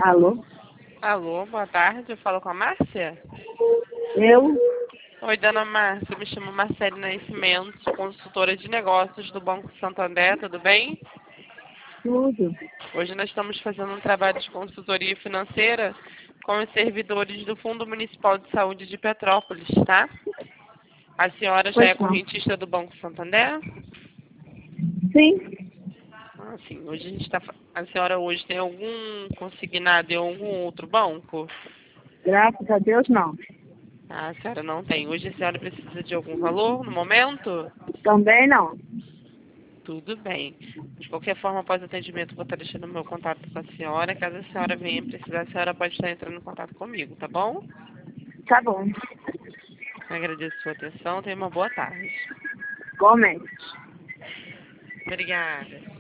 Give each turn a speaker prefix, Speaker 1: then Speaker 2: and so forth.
Speaker 1: Alô?
Speaker 2: Alô, boa tarde, eu falo com a Márcia?
Speaker 1: Eu?
Speaker 2: Oi, dona Márcia, eu me chamo Marcele Nascimento, sou consultora de negócios do Banco Santander, tudo bem?
Speaker 1: Tudo.
Speaker 2: Hoje nós estamos fazendo um trabalho de consultoria financeira com os servidores do Fundo Municipal de Saúde de Petrópolis, tá? A senhora já é
Speaker 1: Pois não.
Speaker 2: correntista do Banco Santander?
Speaker 1: Sim.
Speaker 2: Ah, sim, hoje a gente está... A senhora hoje tem algum consignado em algum outro banco?
Speaker 1: Graças a Deus, não.
Speaker 2: Ah, a senhora não tem. Hoje a senhora precisa de algum valor no momento?
Speaker 1: Também não.
Speaker 2: Tudo bem. De qualquer forma, após o atendimento, vou estar deixando o meu contato com a senhora. Caso a senhora venha precisar, a senhora pode estar entrando em contato comigo, tá bom?
Speaker 1: Tá bom.
Speaker 2: Agradeço a sua atenção. Tenha uma boa tarde.
Speaker 1: Igualmente.
Speaker 2: Obrigada.